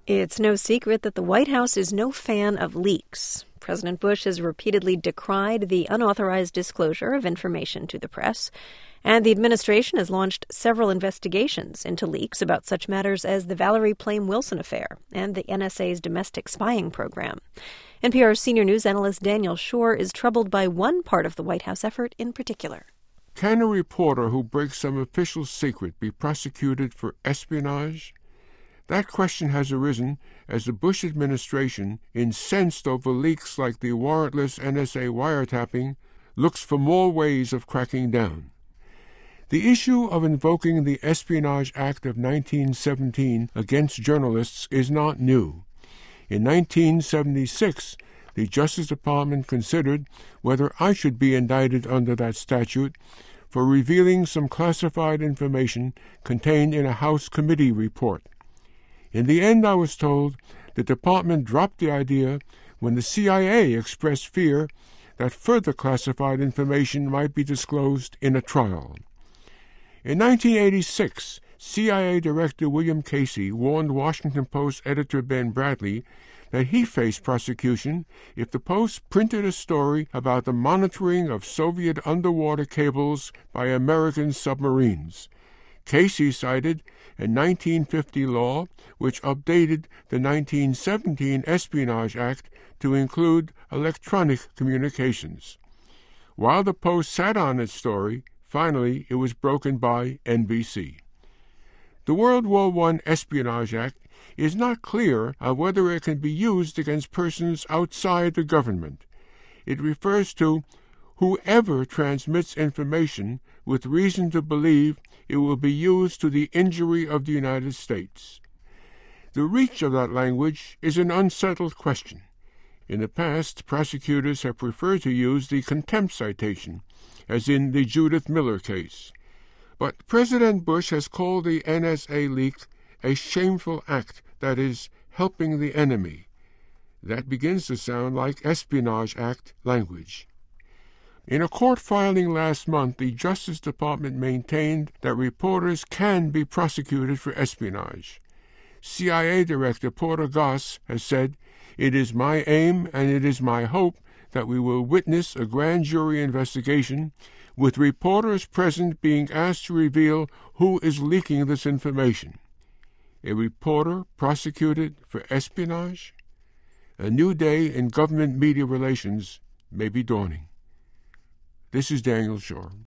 It's no secret that the White House is no fan of leaks. President Bush has repeatedly decried the unauthorized disclosure of information to the press, and the administration has launched several investigations into leaks about such matters as the Valerie Plame Wilson affair and the NSA's domestic spying program. NPR's senior news analyst Daniel Schorr is troubled by one part of the White House effort in particular. Can a reporter who breaks some official secret be prosecuted for espionage? That question has arisen as the Bush administration, incensed over leaks like the warrantless NSA wiretapping, looks for more ways of cracking down. The issue of invoking the Espionage Act of 1917 against journalists is not new. In 1976, the Justice Department considered whether I should be indicted under that statute for revealing some classified information contained in a House committee report. In the end, I was told the department dropped the idea when the CIA expressed fear that further classified information might be disclosed in a trial. In 1986, CIA Director William Casey warned Washington Post editor Ben Bradlee that he faced prosecution if the Post printed a story about the monitoring of Soviet underwater cables by American submarines. Casey cited a 1950 law which updated the 1917 Espionage Act to include electronic communications. While the Post sat on its story, finally it was broken by NBC. The World War I Espionage Act is not clear on whether it can be used against persons outside the government. It refers to whoever transmits information with reason to believe it will be used to the injury of the United States. The reach of that language is an unsettled question. In the past, prosecutors have preferred to use the contempt citation, as in the Judith Miller case. But President Bush has called the NSA leak a shameful act, that is, helping the enemy. That begins to sound like Espionage Act language. In a court filing last month, the Justice Department maintained that reporters can be prosecuted for espionage. CIA Director Porter Goss has said, "It is my aim and it is my hope that we will witness a grand jury investigation with reporters present being asked to reveal who is leaking this information." A reporter prosecuted for espionage? A new day in government media relations may be dawning. This is Daniel Schorr.